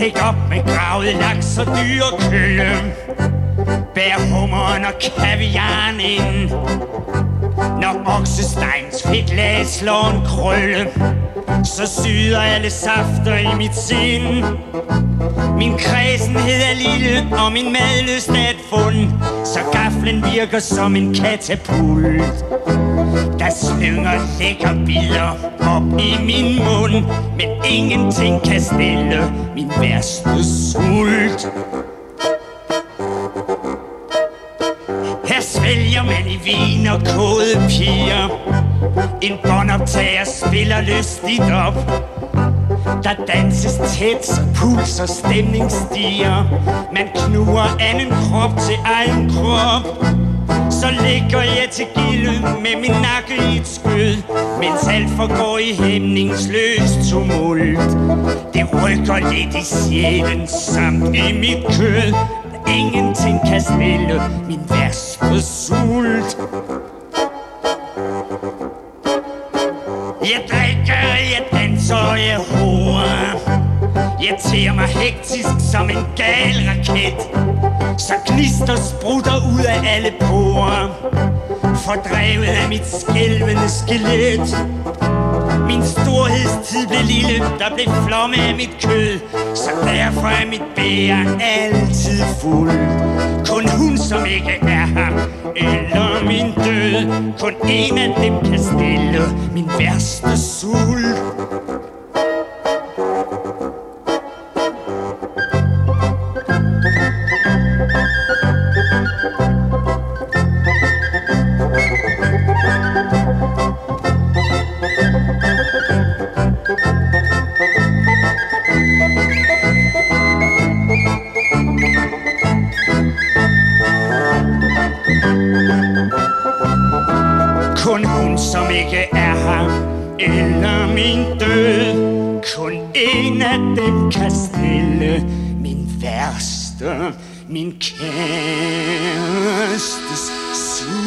Dæk op med gravet laks og dyrekølle. Bær hummeren og kaviaren ind. Når oksesteins fedtlag slår en krølle, så syder alle safter i mit sind. Min kredsenhed er lille, og min madlyst er et fund, så gaflen virker som en katapult. Der slynger lækker bidder op i min mund, men ingenting kan stille min værste sult. Her svælger man i vin og kode piger. En båndoptager spiller lystigt op. Der danses tæt, så puls og stemning stiger. Man knuger anden krop til egen krop. Så ligger jeg til gilde med min nakke i et skød, mens alt forgår i hæmningsløs tumult. Det rykker lidt i sjælen samt i mit kød. Ingenting kan stille min værste sult. Jeg drikker, jeg danser, jeg horer. Jeg tærer mig hektisk som en gal raket, så gnister sprutter ud af alle porer, fordrevet af mit skælvende skelet. Min storhedstid blev lille, der blev flomme af mit kød, så derfor er mit bæger altid fuld. Kun hun, som ikke er her, eller min død, kun en af dem kan stille min værste sult. Kun hun, som ikke er her, eller min død, kun en af dem kan stille min værste, min kærestes sult.